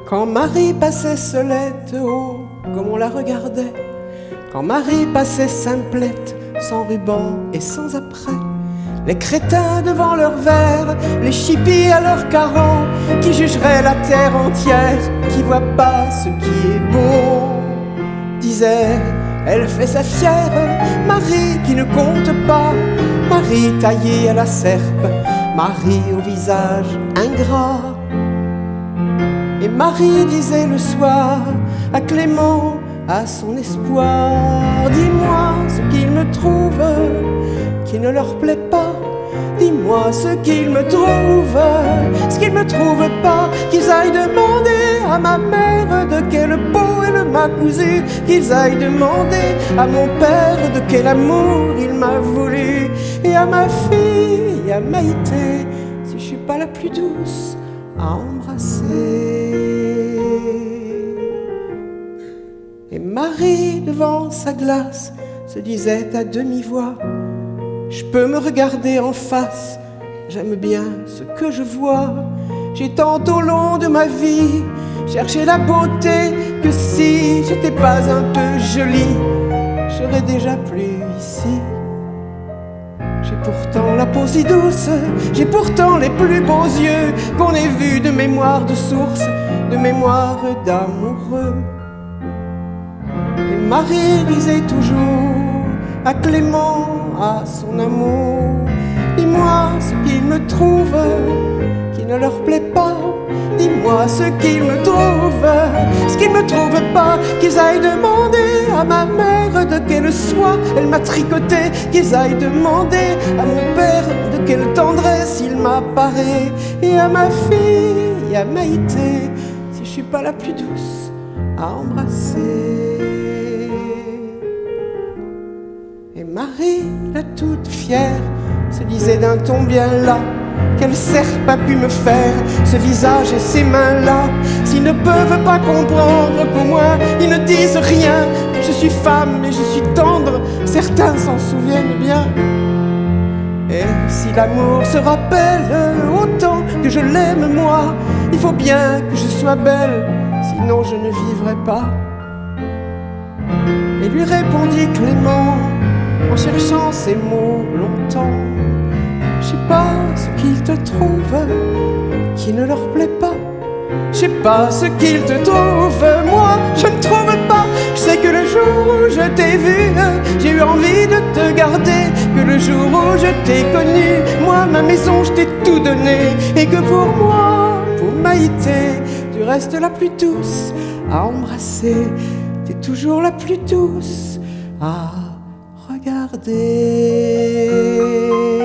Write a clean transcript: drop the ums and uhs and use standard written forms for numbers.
Quand Marie passait Solette, oh, comme on la regardait. Quand Marie passait simplette, sans ruban et sans apprêt. Les crétins devant leur verre, les chippies à leur carreau, qui jugeraient la terre entière, qui voient pas ce qui est beau. Disait, elle fait sa fière, Marie qui ne compte pas, Marie taillée à la serpe, Marie au visage ingrat. Et Marie disait le soir à Clément, à son espoir, dis-moi ce qu'il me trouve qui ne leur plaît pas. Dis-moi ce qu'ils me trouvent, ce qu'ils me trouvent pas, qu'ils aillent demander à ma mère de quelle peau elle m'a cousu, qu'ils aillent demander à mon père de quel amour il m'a voulu, et à ma fille, à Maïté, si je suis pas la plus douce à embrasser. Et Marie, devant sa glace, se disait à demi-voix, je peux me regarder en face, j'aime bien ce que je vois. J'ai tant au long de ma vie cherché la beauté que si j'étais pas un peu jolie, je serais déjà plus ici. J'ai pourtant la peau si douce, j'ai pourtant les plus beaux yeux qu'on ait vus de mémoire de source, de mémoire d'amoureux. Et Marie disait toujours à Clément, à son amour, dis-moi ce qu'ils me trouvent qui ne leur plaît pas. Dis-moi ce qu'ils me trouvent, ce qu'ils me trouvent pas, qu'ils aillent demander à ma mère de quelle soie elle m'a tricoté, qu'ils aillent demander à mon père de quelle tendresse il m'apparaît, et à ma fille, à Maïté, si je suis pas la plus douce à embrasser. Et Marie, la toute fière, se disait d'un ton bien là, quelle serpe a pu me faire ce visage et ces mains-là, s'ils ne peuvent pas comprendre qu'au moins ils ne disent rien. Je suis femme et je suis tendre, certains s'en souviennent bien. Et si l'amour se rappelle autant que je l'aime moi, il faut bien que je sois belle, sinon je ne vivrai pas. Et lui répondit Clément, en cherchant ces mots longtemps, je sais pas ce qu'ils te trouvent qui ne leur plaît pas. Je sais pas ce qu'ils te trouvent, moi je ne trouve pas. Je sais que le jour où je t'ai vu, j'ai eu envie de te garder. Que le jour où je t'ai connu, moi ma maison je t'ai tout donné. Et que pour moi, pour Maïté, tu restes la plus douce à embrasser. T'es toujours la plus douce à regarder.